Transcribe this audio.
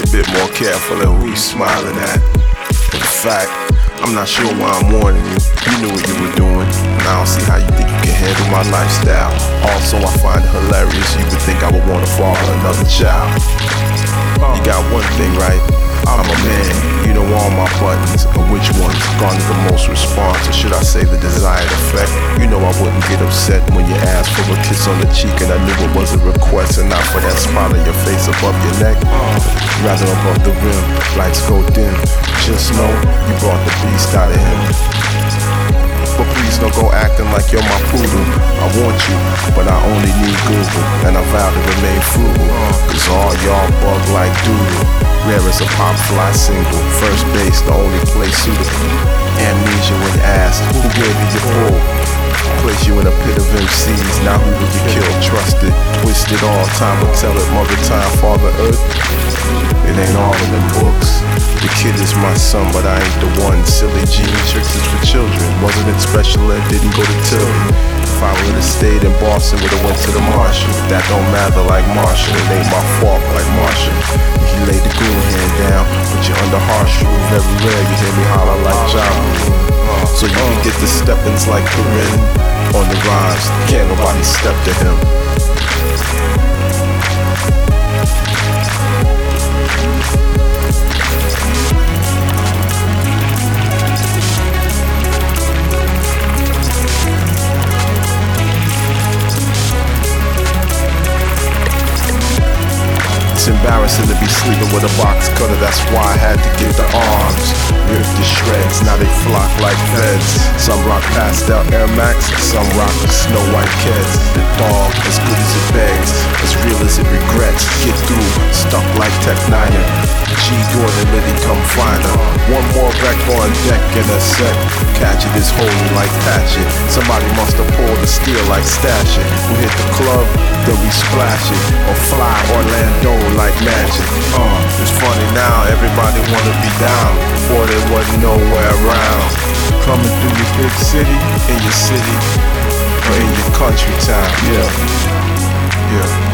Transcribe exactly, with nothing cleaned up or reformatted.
a bit more careful at who you smiling at. In fact, I'm not sure why I'm warning you. You knew what you were doing, and I don't see how you think you can handle my lifestyle. Also, I find it hilarious you would think I would want to father another child. You got one thing right, I'm a man. You know all my buttons, and which ones garner the most response, or should I say the desired effect. You know I wouldn't get upset when you asked for a kiss on the cheek, and I knew it was a request, and not for that spot on your face above your neck. Rather above the rim, lights go dim. Just know you brought the beast out of him. But please don't go acting like you're my poodle. I want you, but I only need Google, and I vow to remain frugal, cause all y'all bug like doodle. Rare as a pop fly single, first base the only place suitable. Amnesia when asked, who gave you your pull? Place you in a pit of M Cs, now who would you kill? Trusted, twisted, all time will tell it. Mother time, father earth, it ain't all in the books. The kid is my son, but I ain't the one. Silly gene tricks is for children. Wasn't in special ed, didn't go to Tilly. If I would've stayed in Boston, would've went to the Marshall. That don't matter like Marshall, it ain't my fault like Marshall. He laid the goon hand down, put you under harsh rule. Very rare you hear me holler like John. So you can get the steppins like Corinne on the rhymes. Can't nobody step to him. It's embarrassing to be sleeping with a box cutter, that's why I had to get the arms. Ripped to shreds, now they flock like feds. Some rock pastel Air Max, some rock Snow White Keds. The dog, as good as it begs, as real as it regrets. Get through, stuck like Tech Niner. G door the Liddy, come find her. One more wreck on deck in a sec. Catch it is holy like Patchett. Somebody must have pulled the steel like Stash It. We hit the club, then we splash it. Or fly Orlando like magic. Uh, it's funny now, everybody wanna be down. Before there wasn't nowhere around. Coming through your big city, in your city, or in your country town. Yeah, yeah.